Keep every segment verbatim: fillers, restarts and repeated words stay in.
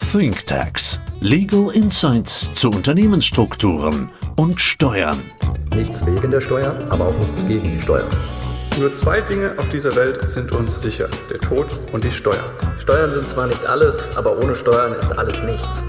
ThinkTax. Legal Insights zu Unternehmensstrukturen und Steuern. Nichts wegen der Steuer, aber auch nichts gegen die Steuer. Nur zwei Dinge auf dieser Welt sind uns sicher: der Tod und die Steuer. Steuern sind zwar nicht alles, aber ohne Steuern ist alles nichts.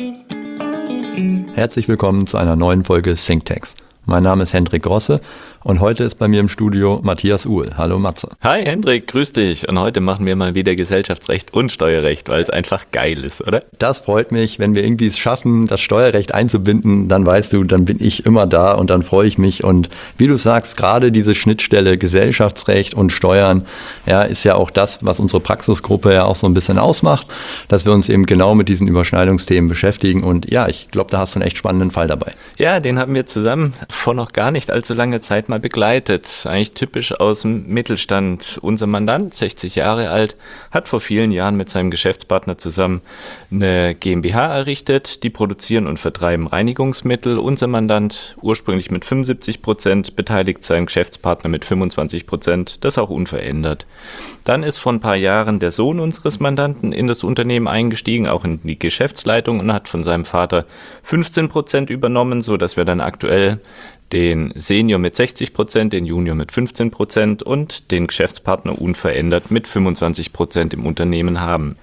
Herzlich willkommen zu einer neuen Folge ThinkTax. Mein Name ist Hendrik Grosse und heute ist bei mir im Studio Matthias Uhl. Hallo Matze. Hi Hendrik, grüß dich. Und heute machen wir mal wieder Gesellschaftsrecht und Steuerrecht, weil es einfach geil ist, oder? Das freut mich. Wenn wir irgendwie es schaffen, das Steuerrecht einzubinden, dann weißt du, dann bin ich immer da und dann freue ich mich. Und wie du sagst, gerade diese Schnittstelle Gesellschaftsrecht und Steuern, ja, ist ja auch das, was unsere Praxisgruppe ja auch so ein bisschen ausmacht, dass wir uns eben genau mit diesen Überschneidungsthemen beschäftigen. Und ja, ich glaube, da hast du einen echt spannenden Fall dabei. Ja, den haben wir zusammen vor noch gar nicht allzu langer Zeit mal begleitet. Eigentlich typisch aus dem Mittelstand. Unser Mandant, sechzig Jahre alt, hat vor vielen Jahren mit seinem Geschäftspartner zusammen eine GmbH errichtet. Die produzieren und vertreiben Reinigungsmittel. Unser Mandant ursprünglich mit fünfundsiebzig Prozent, beteiligt seinen Geschäftspartner mit fünfundzwanzig Prozent. Das auch unverändert. Dann ist vor ein paar Jahren der Sohn unseres Mandanten in das Unternehmen eingestiegen, auch in die Geschäftsleitung, und hat von seinem Vater fünfzehn Prozent übernommen, sodass wir dann aktuell den Senior mit sechzig Prozent, den Junior mit fünfzehn Prozent und den Geschäftspartner unverändert mit fünfundzwanzig Prozent im Unternehmen haben.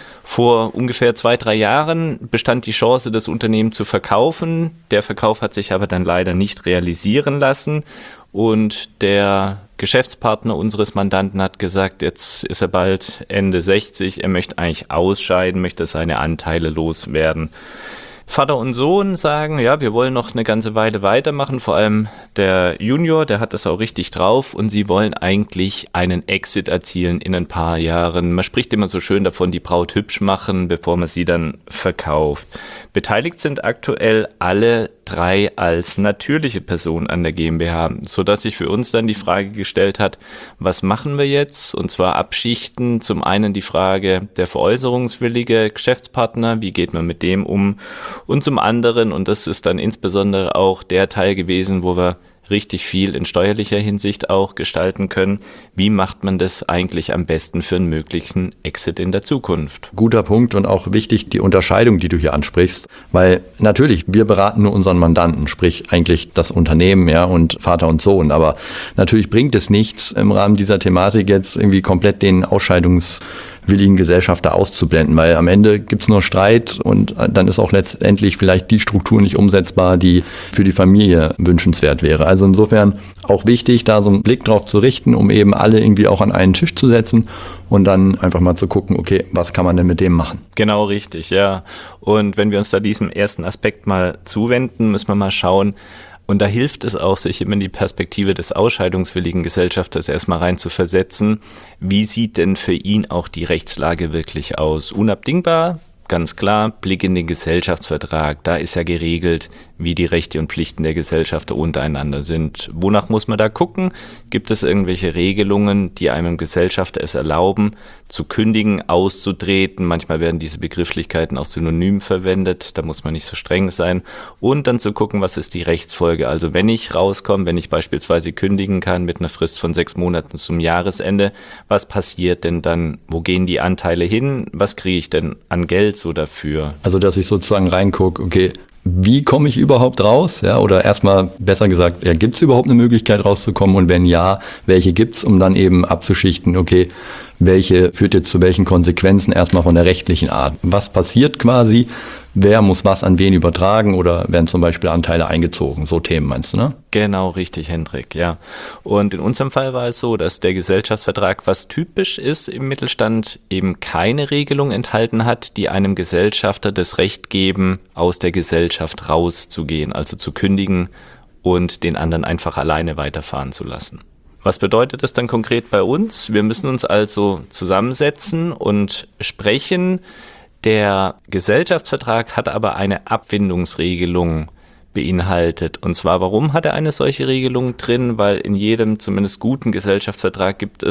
Vor ungefähr zwei, drei Jahren bestand die Chance, das Unternehmen zu verkaufen. Der Verkauf hat sich aber dann leider nicht realisieren lassen und der Geschäftspartner unseres Mandanten hat gesagt, jetzt ist er bald Ende sechzig, er möchte eigentlich ausscheiden, möchte seine Anteile loswerden. Vater und Sohn sagen, ja, wir wollen noch eine ganze Weile weitermachen, vor allem der Junior, der hat das auch richtig drauf und sie wollen eigentlich einen Exit erzielen in ein paar Jahren. Man spricht immer so schön davon, die Braut hübsch machen, bevor man sie dann verkauft. Beteiligt sind aktuell alle drei als natürliche Personen an der GmbH, sodass sich für uns dann die Frage gestellt hat, was machen wir jetzt? Und zwar abschichten. Zum einen die Frage der veräußerungswillige Geschäftspartner, wie geht man mit dem um? Und zum anderen, und das ist dann insbesondere auch der Teil gewesen, wo wir richtig viel in steuerlicher Hinsicht auch gestalten können. Wie macht man das eigentlich am besten für einen möglichen Exit in der Zukunft? Guter Punkt und auch wichtig die Unterscheidung, die du hier ansprichst, weil natürlich, wir beraten nur unseren Mandanten, sprich eigentlich das Unternehmen, ja, und Vater und Sohn, aber natürlich bringt es nichts im Rahmen dieser Thematik jetzt irgendwie komplett den Ausscheidungs willigen Gesellschafter auszublenden, weil am Ende gibt es nur Streit und dann ist auch letztendlich vielleicht die Struktur nicht umsetzbar, die für die Familie wünschenswert wäre. Also insofern auch wichtig, da so einen Blick drauf zu richten, um eben alle irgendwie auch an einen Tisch zu setzen und dann einfach mal zu gucken, okay, was kann man denn mit dem machen? Genau richtig, ja. Und wenn wir uns da diesem ersten Aspekt mal zuwenden, müssen wir mal schauen. Und da hilft es auch, sich immer in die Perspektive des ausscheidungswilligen Gesellschafters erstmal rein zu versetzen. Wie sieht denn für ihn auch die Rechtslage wirklich aus? Unabdingbar, ganz klar, Blick in den Gesellschaftsvertrag. Da ist ja geregelt, wie die Rechte und Pflichten der Gesellschafter untereinander sind. Wonach muss man da gucken? Gibt es irgendwelche Regelungen, die einem Gesellschafter es erlauben, zu kündigen, auszutreten? Manchmal werden diese Begrifflichkeiten auch synonym verwendet, da muss man nicht so streng sein. Und dann zu gucken, was ist die Rechtsfolge? Also wenn ich rauskomme, wenn ich beispielsweise kündigen kann mit einer Frist von sechs Monaten zum Jahresende, was passiert denn dann? Wo gehen die Anteile hin? Was kriege ich denn an Geld so dafür? Also dass ich sozusagen reingucke, okay, wie komme ich überhaupt raus? Ja, oder erstmal besser gesagt, ja, gibt es überhaupt eine Möglichkeit rauszukommen und wenn ja, welche gibt es, um dann eben abzuschichten, okay, welche führt jetzt zu welchen Konsequenzen erstmal von der rechtlichen Art? Was passiert quasi? Wer muss was an wen übertragen oder werden zum Beispiel Anteile eingezogen? So Themen meinst du, ne? Genau, richtig, Hendrik, ja. Und in unserem Fall war es so, dass der Gesellschaftsvertrag, was typisch ist im Mittelstand, eben keine Regelung enthalten hat, die einem Gesellschafter das Recht geben, aus der Gesellschaft rauszugehen, also zu kündigen und den anderen einfach alleine weiterfahren zu lassen. Was bedeutet das dann konkret bei uns? Wir müssen uns also zusammensetzen und sprechen. Der Gesellschaftsvertrag hat aber eine Abfindungsregelung beinhaltet. Und zwar, warum hat er eine solche Regelung drin? Weil in jedem zumindest guten Gesellschaftsvertrag gibt es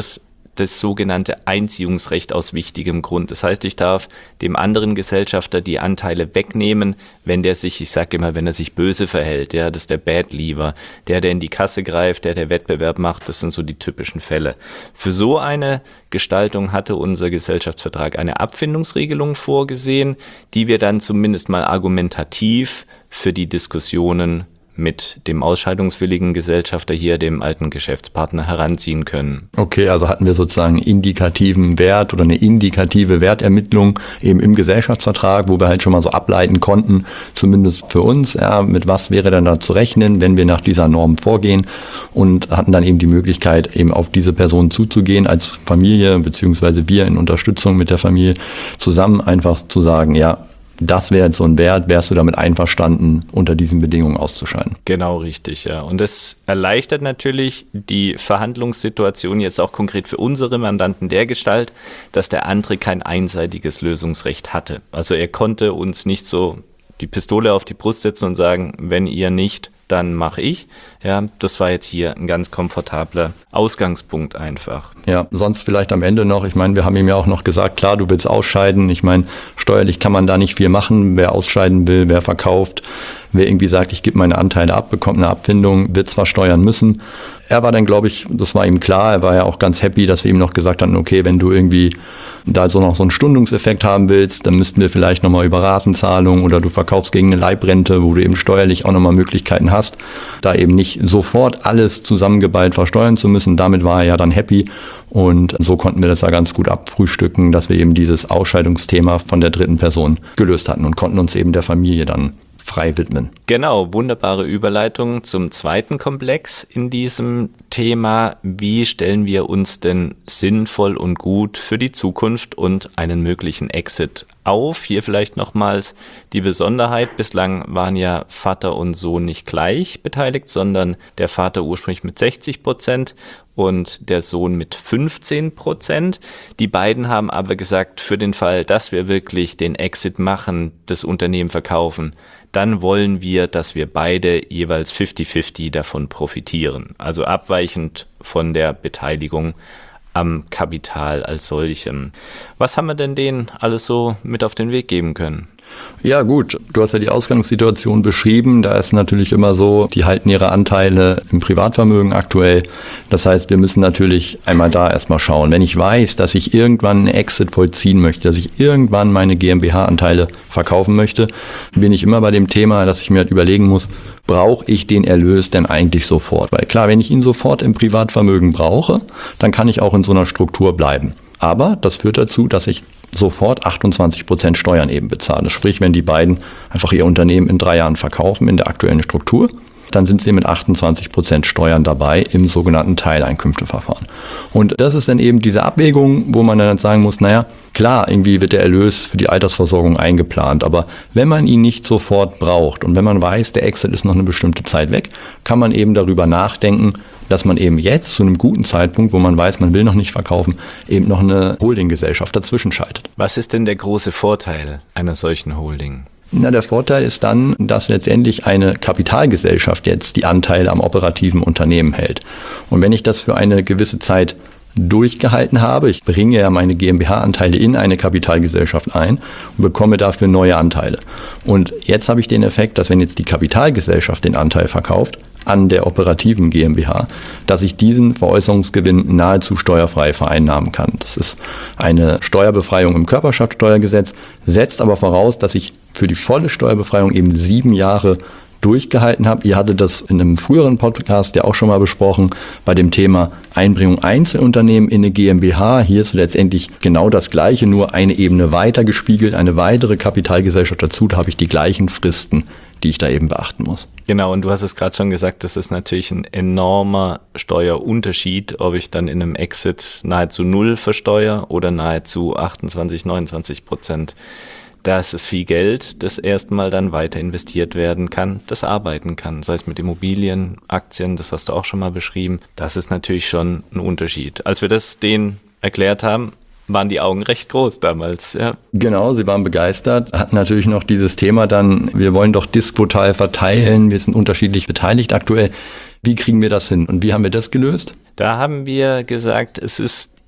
das sogenannte Einziehungsrecht aus wichtigem Grund. Das heißt, ich darf dem anderen Gesellschafter die Anteile wegnehmen, wenn der sich, ich sage immer, wenn er sich böse verhält. Ja, das ist der Bad Leaver. Der, der in die Kasse greift, der, der Wettbewerb macht, das sind so die typischen Fälle. Für so eine Gestaltung hatte unser Gesellschaftsvertrag eine Abfindungsregelung vorgesehen, die wir dann zumindest mal argumentativ für die Diskussionen mit dem ausscheidungswilligen Gesellschafter hier, dem alten Geschäftspartner, heranziehen können. Okay, also hatten wir sozusagen indikativen Wert oder eine indikative Wertermittlung eben im Gesellschaftsvertrag, wo wir halt schon mal so ableiten konnten, zumindest für uns, ja, mit was wäre dann da zu rechnen, wenn wir nach dieser Norm vorgehen, und hatten dann eben die Möglichkeit, eben auf diese Person zuzugehen als Familie, beziehungsweise wir in Unterstützung mit der Familie zusammen einfach zu sagen, ja, das wäre jetzt so ein Wert, wärst du damit einverstanden, unter diesen Bedingungen auszuscheiden? Genau, richtig, ja. Und das erleichtert natürlich die Verhandlungssituation jetzt auch konkret für unsere Mandanten dergestalt, dass der andere kein einseitiges Lösungsrecht hatte. Also er konnte uns nicht so die Pistole auf die Brust setzen und sagen, wenn ihr nicht, dann mache ich. Ja, das war jetzt hier ein ganz komfortabler Ausgangspunkt einfach. Ja, sonst vielleicht am Ende noch, ich meine, wir haben ihm ja auch noch gesagt, klar, du willst ausscheiden. Ich meine, steuerlich kann man da nicht viel machen. Wer ausscheiden will, wer verkauft, wer irgendwie sagt, ich gebe meine Anteile ab, bekommt eine Abfindung, wird zwar steuern müssen. Er war dann, glaube ich, das war ihm klar, er war ja auch ganz happy, dass wir ihm noch gesagt hatten, okay, wenn du irgendwie da so noch so einen Stundungseffekt haben willst, dann müssten wir vielleicht nochmal über Ratenzahlung oder du verkaufst gegen eine Leibrente, wo du eben steuerlich auch nochmal Möglichkeiten hast, da eben nicht sofort alles zusammengeballt versteuern zu müssen. Damit war er ja dann happy, und so konnten wir das ja ganz gut abfrühstücken, dass wir eben dieses Ausscheidungsthema von der dritten Person gelöst hatten und konnten uns eben der Familie dann frei widmen. Genau, wunderbare Überleitung zum zweiten Komplex in diesem Thema. Wie stellen wir uns denn sinnvoll und gut für die Zukunft und einen möglichen Exit auf? Hier vielleicht nochmals die Besonderheit. Bislang waren ja Vater und Sohn nicht gleich beteiligt, sondern der Vater ursprünglich mit sechzig Prozent und der Sohn mit fünfzehn Prozent. Die beiden haben aber gesagt, für den Fall, dass wir wirklich den Exit machen, das Unternehmen verkaufen, dann wollen wir, dass wir beide jeweils fünfzig fünfzig davon profitieren. Also abweichend von der Beteiligung am Kapital als solchem. Was haben wir denn denen alles so mit auf den Weg geben können? Ja gut, du hast ja die Ausgangssituation beschrieben, da ist natürlich immer so, die halten ihre Anteile im Privatvermögen aktuell. Das heißt, wir müssen natürlich einmal da erstmal schauen. Wenn ich weiß, dass ich irgendwann einen Exit vollziehen möchte, dass ich irgendwann meine GmbH-Anteile verkaufen möchte, bin ich immer bei dem Thema, dass ich mir halt überlegen muss, brauche ich den Erlös denn eigentlich sofort? Weil klar, wenn ich ihn sofort im Privatvermögen brauche, dann kann ich auch in so einer Struktur bleiben. Aber das führt dazu, dass ich sofort achtundzwanzig Prozent Steuern eben bezahle. Sprich, wenn die beiden einfach ihr Unternehmen in drei Jahren verkaufen in der aktuellen Struktur, dann sind sie mit achtundzwanzig Prozent Steuern dabei im sogenannten Teileinkünfteverfahren. Und das ist dann eben diese Abwägung, wo man dann sagen muss, naja, klar, irgendwie wird der Erlös für die Altersversorgung eingeplant, aber wenn man ihn nicht sofort braucht und wenn man weiß, der Exit ist noch eine bestimmte Zeit weg, kann man eben darüber nachdenken, dass man eben jetzt zu einem guten Zeitpunkt, wo man weiß, man will noch nicht verkaufen, eben noch eine Holdinggesellschaft dazwischen schaltet. Was ist denn der große Vorteil einer solchen Holding? Na, der Vorteil ist dann, dass letztendlich eine Kapitalgesellschaft jetzt die Anteile am operativen Unternehmen hält. Und wenn ich das für eine gewisse Zeit durchgehalten habe, ich bringe ja meine GmbH-Anteile in eine Kapitalgesellschaft ein und bekomme dafür neue Anteile. Und jetzt habe ich den Effekt, dass wenn jetzt die Kapitalgesellschaft den Anteil verkauft an der operativen GmbH, dass ich diesen Veräußerungsgewinn nahezu steuerfrei vereinnahmen kann. Das ist eine Steuerbefreiung im Körperschaftsteuergesetz, setzt aber voraus, dass ich für die volle Steuerbefreiung eben sieben Jahre durchgehalten habe. Ihr hattet das in einem früheren Podcast ja auch schon mal besprochen, bei dem Thema Einbringung Einzelunternehmen in eine GmbH. Hier ist letztendlich genau das Gleiche, nur eine Ebene weiter gespiegelt, eine weitere Kapitalgesellschaft dazu, da habe ich die gleichen Fristen, die ich da eben beachten muss. Genau, und du hast es gerade schon gesagt, das ist natürlich ein enormer Steuerunterschied, ob ich dann in einem Exit nahezu null versteuere oder nahezu achtundzwanzig, neunundzwanzig Prozent. Das ist viel Geld, das erstmal dann weiter investiert werden kann, das arbeiten kann, sei es mit Immobilien, Aktien, das hast du auch schon mal beschrieben. Das ist natürlich schon ein Unterschied. Als wir das denen erklärt haben, waren die Augen recht groß damals, ja. Genau, sie waren begeistert, hatten natürlich noch dieses Thema dann, wir wollen doch Diskvotal verteilen, wir sind unterschiedlich beteiligt aktuell. Wie kriegen wir das hin und wie haben wir das gelöst? Da haben wir gesagt, es ist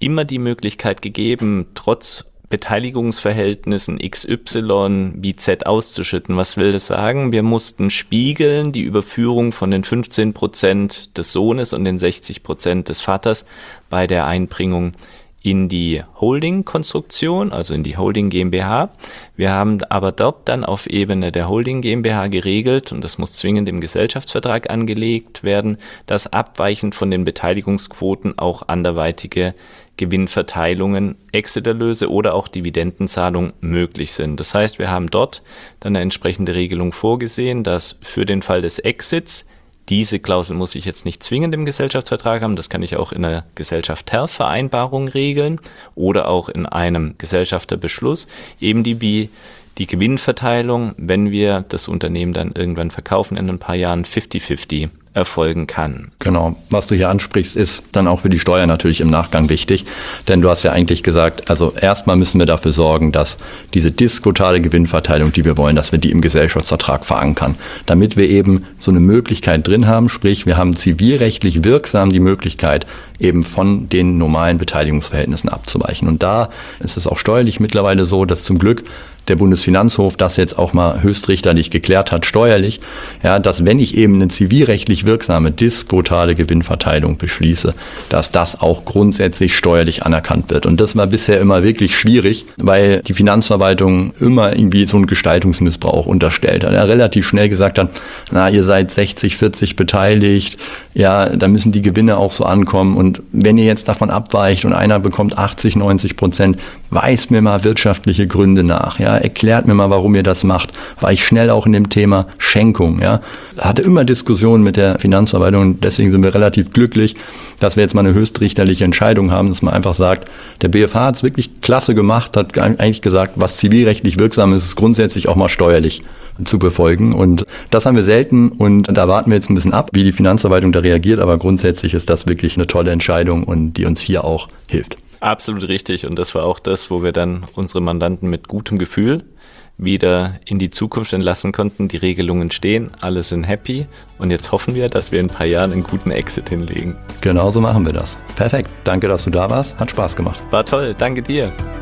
immer die Möglichkeit gegeben, trotz Beteiligungsverhältnissen X Y wie Z auszuschütten. Was will das sagen? Wir mussten spiegeln die Überführung von den fünfzehn Prozent des Sohnes und den sechzig Prozent des Vaters bei der Einbringung in die Holding-Konstruktion, also in die Holding GmbH. Wir haben aber dort dann auf Ebene der Holding GmbH geregelt, und das muss zwingend im Gesellschaftsvertrag angelegt werden, dass abweichend von den Beteiligungsquoten auch anderweitige Gewinnverteilungen, Exiterlöse oder auch Dividendenzahlungen möglich sind. Das heißt, wir haben dort dann eine entsprechende Regelung vorgesehen, dass für den Fall des Exits, diese Klausel muss ich jetzt nicht zwingend im Gesellschaftsvertrag haben, das kann ich auch in einer Gesellschaftervereinbarung regeln oder auch in einem Gesellschafterbeschluss, eben die wie die Gewinnverteilung, wenn wir das Unternehmen dann irgendwann verkaufen, in ein paar Jahren fünfzig fünfzig erfolgen kann. Genau, was du hier ansprichst, ist dann auch für die Steuer natürlich im Nachgang wichtig, denn du hast ja eigentlich gesagt, also erstmal müssen wir dafür sorgen, dass diese diskotale Gewinnverteilung, die wir wollen, dass wir die im Gesellschaftsvertrag verankern, damit wir eben so eine Möglichkeit drin haben, sprich wir haben zivilrechtlich wirksam die Möglichkeit, eben von den normalen Beteiligungsverhältnissen abzuweichen. Und da ist es auch steuerlich mittlerweile so, dass zum Glück der Bundesfinanzhof das jetzt auch mal höchstrichterlich geklärt hat, steuerlich, ja, dass wenn ich eben eine zivilrechtlich wirksame diskotale Gewinnverteilung beschließe, dass das auch grundsätzlich steuerlich anerkannt wird. Und das war bisher immer wirklich schwierig, weil die Finanzverwaltung immer irgendwie so einen Gestaltungsmissbrauch unterstellt hat. Er relativ schnell gesagt hat, na, ihr seid sechzig, vierzig beteiligt, ja, da müssen die Gewinne auch so ankommen. Und wenn ihr jetzt davon abweicht und einer bekommt achtzig, neunzig Prozent, weist mir mal wirtschaftliche Gründe nach, ja, erklärt mir mal, warum ihr das macht. War ich schnell auch in dem Thema Schenkung, ja. Hatte immer Diskussionen mit der Finanzverwaltung und deswegen sind wir relativ glücklich, dass wir jetzt mal eine höchstrichterliche Entscheidung haben, dass man einfach sagt, der B F H hat es wirklich klasse gemacht, hat eigentlich gesagt, was zivilrechtlich wirksam ist, ist grundsätzlich auch mal steuerlich zu befolgen. Und das haben wir selten und da warten wir jetzt ein bisschen ab, wie die Finanzverwaltung da reagiert, aber grundsätzlich ist das wirklich eine tolle Entscheidung und die uns hier auch hilft. Absolut richtig, und das war auch das, wo wir dann unsere Mandanten mit gutem Gefühl wieder in die Zukunft entlassen konnten. Die Regelungen stehen, alle sind happy und jetzt hoffen wir, dass wir in ein paar Jahren einen guten Exit hinlegen. Genauso machen wir das. Perfekt, danke, dass du da warst, hat Spaß gemacht. War toll, danke dir.